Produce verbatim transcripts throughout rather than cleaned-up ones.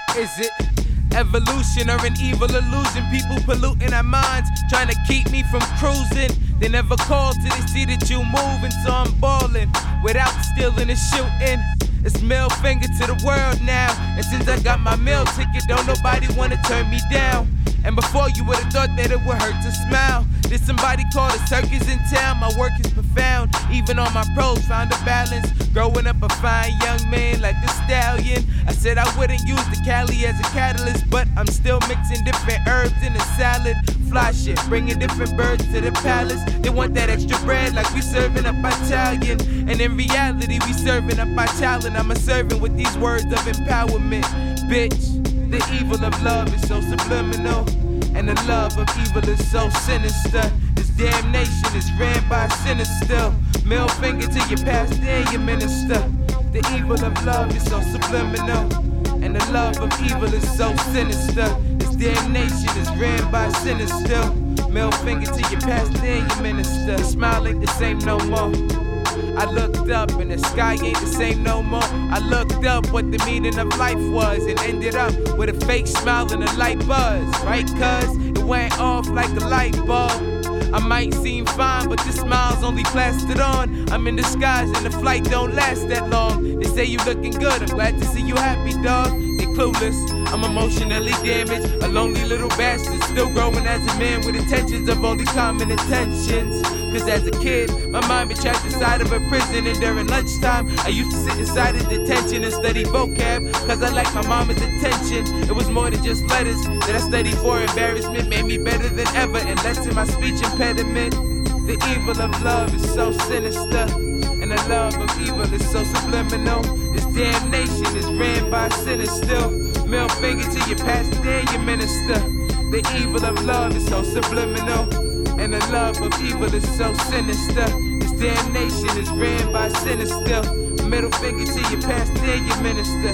Is it evolution or an evil illusion? People polluting our minds, trying to keep me from cruising. They never call till they see that you moving, so I'm ballin' without stealing and shooting. It's middle finger to the world now, and since I got my meal ticket, don't nobody wanna turn me down. And before you would've thought that it would hurt to smile. Did somebody call the circus in town? My work is profound, even on my pros found a balance. Growing up a fine young man like the stallion, I said I wouldn't use the Cali as a catalyst, but I'm still mixing different herbs in a salad. Fly shit, bringing different birds to the palace. They want that extra bread like we serving up Italian, and in reality we serving up our talent. I'm a servant with these words of empowerment, bitch. The evil of love is so subliminal, and the love of evil is so sinister. This damn nation is ran by sinners still. Middle finger to your pastor and your minister. The evil of love is so subliminal, and the love of evil is so sinister. This damn nation is ran by sinners still. Middle finger to your pastor and your minister. Smile ain't the same no more. I looked up and the sky ain't the same no more. I looked up what the meaning of life was and ended up with a fake smile and a light buzz, right? Cuz it went off like a light bulb. I might seem fine, but this smile's only plastered on. I'm in disguise and the flight don't last that long. They say you looking good, I'm glad to see you happy, dog. They clueless, I'm emotionally damaged, a lonely little bastard, still growing as a man with intentions of only common intentions. Cause as a kid, my mind been trapped inside of a prison, and during lunchtime, I used to sit inside of detention and study vocab, cause I like my mama's attention. It was more than just letters that I studied for. Embarrassment made me better than ever and lessened my speech impediment. The evil of love is so sinister, and the love of evil is so subliminal. This damn nation is ran by sinners still. Middle finger to your pastor and your minister. The evil of love is so subliminal, and the love of evil is so sinister. This damn nation is ran by sinners still. Middle finger to your pastor and your minister.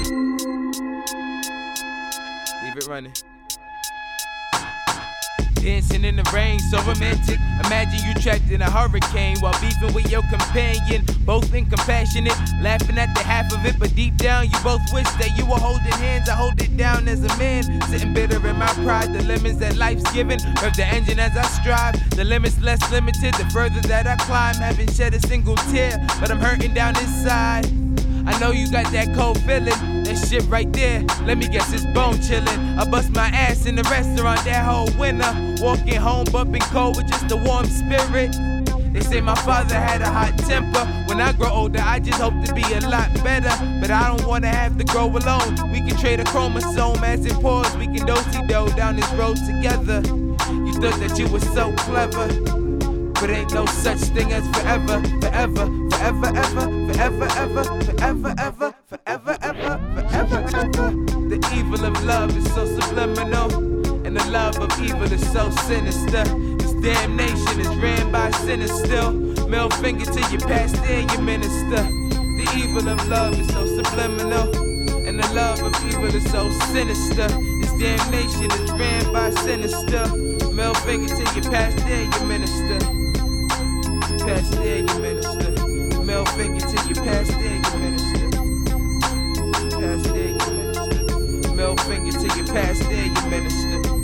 Leave it running. Dancing in the rain, so romantic. Imagine you trapped in a hurricane while beefing with your companion. Both incompassionate, laughing at the half of it, but deep down you both wish that you were holding hands. I hold it down as a man, sitting bitter in my pride. The limits that life's given, rev the engine as I strive. The limits less limited, the further that I climb. Haven't shed a single tear, but I'm hurting down inside. I know you got that cold feeling, that shit right there, let me guess it's bone chillin'. I bust my ass in the restaurant that whole winter, walking home bumping cold with just a warm spirit. They say my father had a hot temper. When I grow older, I just hope to be a lot better, but I don't wanna have to grow alone. We can trade a chromosome as it pours. We can do-si-do down this road together. You thought that you were so clever, but ain't no such thing as forever, forever, forever, ever, forever, ever, forever, ever, forever, ever, forever, ever. The evil of love is so subliminal, and the love of evil is so sinister. This damn nation is ran by sinners still. Middle finger to your pastor and your minister. The evil of love is so subliminal, and the love of evil is so sinister. This damn nation is ran by sinners still. Middle finger to your pastor and your minister. Pastor and your minister. Middle finger to your pastor and your minister. Pastor and your minister. Middle finger to your pastor and your minister.